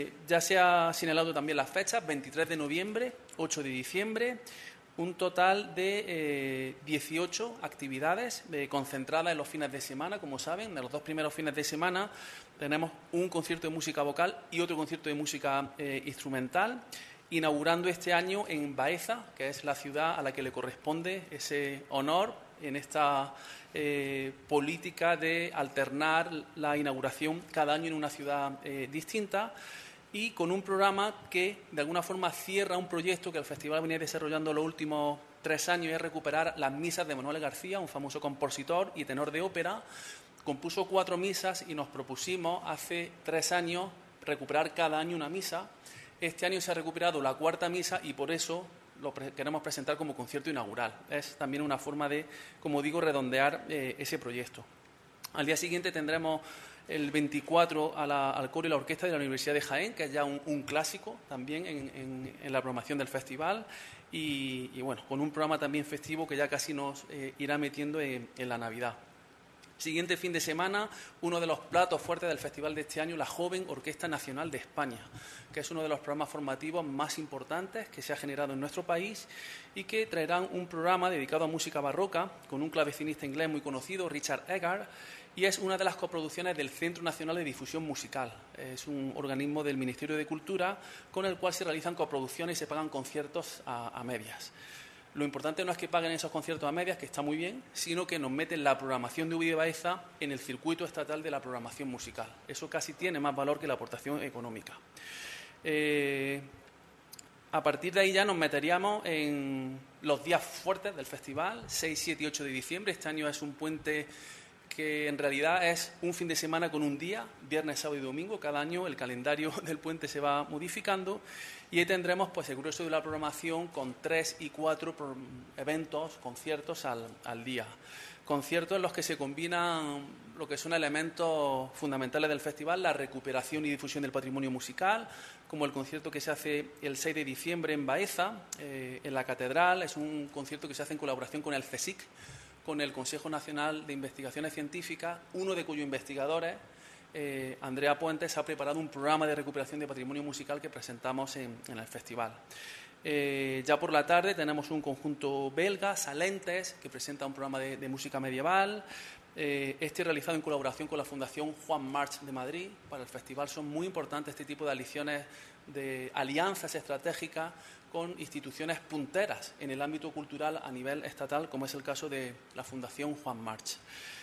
Ya se ha señalado también las fechas, 23 de noviembre, 8 de diciembre, un total de 18 actividades concentradas en los fines de semana. Como saben, en los dos primeros fines de semana tenemos un concierto de música vocal y otro concierto de música instrumental, inaugurando este año en Baeza, que es la ciudad a la que le corresponde ese honor en esta política de alternar la inauguración cada año en una ciudad distinta, y con un programa que de alguna forma cierra un proyecto que el festival venía desarrollando los últimos 3 años, y es recuperar las misas de Manuel García, un famoso compositor y tenor de ópera. Compuso 4 misas y nos propusimos hace 3 años recuperar cada año una misa. Este año se ha recuperado la 4ª misa y por eso lo queremos presentar como concierto inaugural. Es también una forma de, como digo, redondear ese proyecto. Al día siguiente tendremos el 24 al coro y la orquesta de la Universidad de Jaén, que es ya un clásico también en la programación del festival, y bueno, con un programa también festivo que ya casi nos irá metiendo en la Navidad. Siguiente fin de semana, uno de los platos fuertes del festival de este año, la Joven Orquesta Nacional de España, que es uno de los programas formativos más importantes que se ha generado en nuestro país, y que traerán un programa dedicado a música barroca con un clavecinista inglés muy conocido, Richard Egar, y es una de las coproducciones del Centro Nacional de Difusión Musical. Es un organismo del Ministerio de Cultura con el cual se realizan coproducciones y se pagan conciertos a medias. Lo importante no es que paguen esos conciertos a medias, que está muy bien, sino que nos meten la programación de UBI Baeza en el circuito estatal de la programación musical. Eso casi tiene más valor que la aportación económica. A partir de ahí ya nos meteríamos en los días fuertes del festival, 6, 7 y 8 de diciembre. Este año es un puente que en realidad es un fin de semana con un día, viernes, sábado y domingo. Cada año el calendario del puente se va modificando, y ahí tendremos pues el grueso de la programación con 3 y 4 eventos, conciertos al día. Conciertos en los que se combinan lo que son elementos fundamentales del festival, la recuperación y difusión del patrimonio musical, como el concierto que se hace el 6 de diciembre en Baeza, en la Catedral. Es un concierto que se hace en colaboración con el CSIC, con el Consejo Nacional de Investigaciones Científicas, uno de cuyos investigadores, Andrea Puentes, ha preparado un programa de recuperación de patrimonio musical que presentamos en el festival. Ya por la tarde tenemos un conjunto belga, Salentes, que presenta un programa de música medieval, realizado en colaboración con la Fundación Juan March de Madrid. Para el festival son muy importantes este tipo de alianzas estratégicas con instituciones punteras en el ámbito cultural a nivel estatal, como es el caso de la Fundación Juan March.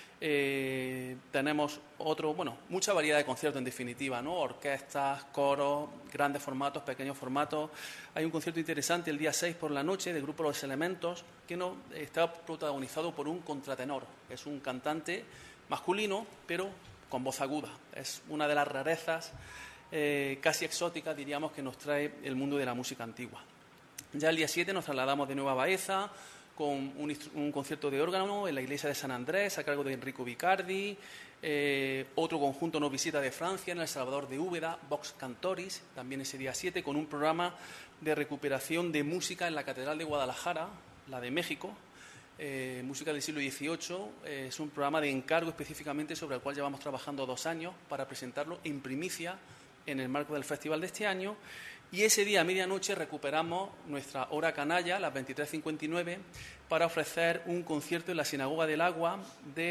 Tenemos mucha variedad de conciertos en definitiva, ¿no? Orquestas, coros, grandes formatos, pequeños formatos. Hay un concierto interesante el día 6 por la noche del grupo Los Elementos, que está protagonizado por un contratenor. Es un cantante masculino, pero con voz aguda. Es una de las rarezas casi exóticas, diríamos, que nos trae el mundo de la música antigua. Ya el día 7 nos trasladamos de nuevo a Baeza, con un concierto de órgano en la iglesia de San Andrés a cargo de Enrico Vicardi. Otro conjunto nos visita de Francia, en El Salvador de Úbeda, Vox Cantoris, también ese día 7, con un programa de recuperación de música en la Catedral de Guadalajara, la de México, música del siglo XVIII. Es un programa de encargo específicamente sobre el cual llevamos trabajando 2 años para presentarlo en primicia en el marco del festival de este año. Y ese día, a medianoche, recuperamos nuestra hora canalla, las 23:59, para ofrecer un concierto en la Sinagoga del Agua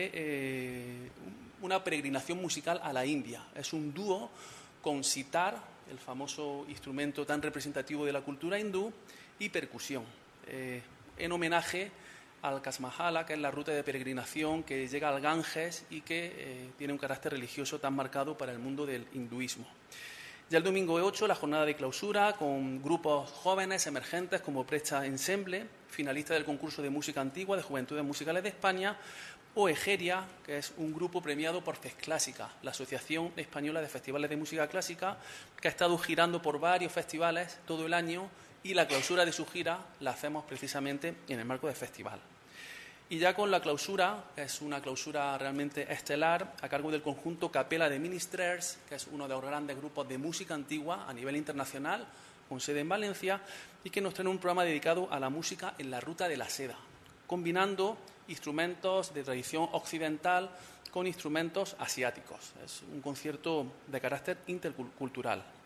de una peregrinación musical a la India. Es un dúo con sitar, el famoso instrumento tan representativo de la cultura hindú, y percusión, en homenaje al Kasmahala, que es la ruta de peregrinación que llega al Ganges y que tiene un carácter religioso tan marcado para el mundo del hinduismo. Ya el domingo 8, la jornada de clausura con grupos jóvenes emergentes como Presta Ensemble, finalista del concurso de música antigua de Juventudes Musicales de España, o Egeria, que es un grupo premiado por FES Clásica, la Asociación Española de Festivales de Música Clásica, que ha estado girando por varios festivales todo el año, y la clausura de su gira la hacemos precisamente en el marco del festival. Y ya con la clausura, que es una clausura realmente estelar, a cargo del conjunto Capella de Ministrers, que es uno de los grandes grupos de música antigua a nivel internacional, con sede en Valencia, y que nos trae un programa dedicado a la música en la Ruta de la Seda, combinando instrumentos de tradición occidental con instrumentos asiáticos. Es un concierto de carácter intercultural.